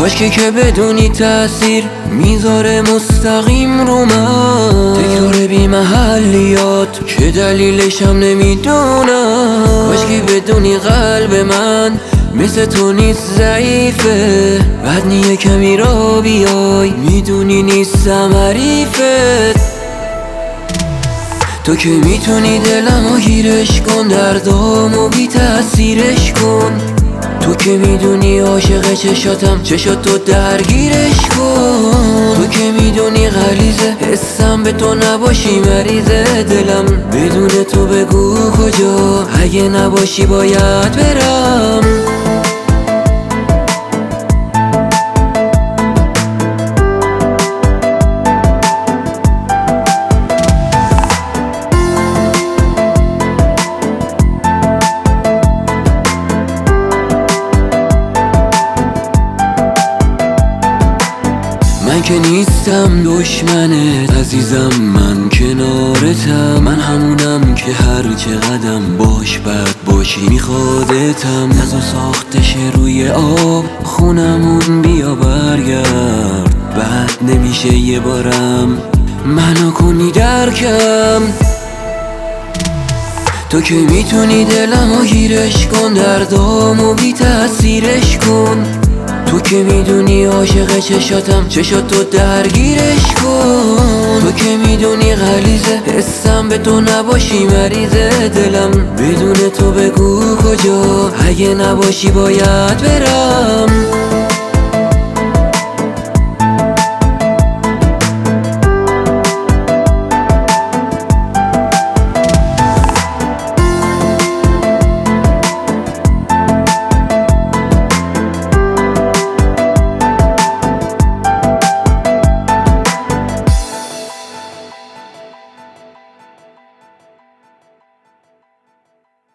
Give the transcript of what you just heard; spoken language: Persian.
کاشکی که بدونی تأثیر میذاره مستقیم رو من، تکرار بی محلیات که دلیلشم نمیدونم. کاشکی بدونی قلب من مثل تو نیست ضعیفه، بد نیه کمی را بیای میدونی نیستم حریفت. تو که میتونی دلمو گیرش کن، دردامو بی تأثیرش کن. تو که میدونی عاشق چشاتم، چشات تو درگیرش کن. تو که میدونی غلیظه حسم به تو نباشی مریضه دلم، بدون تو بگو کجا، اگه نباشی باید برم. من که نیستم دشمنت عزیزم، من کنارتم. من همونم که هر چقدم باش بد باشی میخوادتم. نزا ساختش روی آب خونمون بیا برگرد، بد نمیشه یه بارم منو کنی درکم. تو که میتونی دلمو گیرش کن، دردامو بی تأثیرش کن. تو که میدونی عاشق چشاتم، چشات تو درگیرش کن. تو که میدونی غلیظه حسم به تو نباشی مریضه دلم، بدون تو بگو کجا، اگه نباشی باید برم.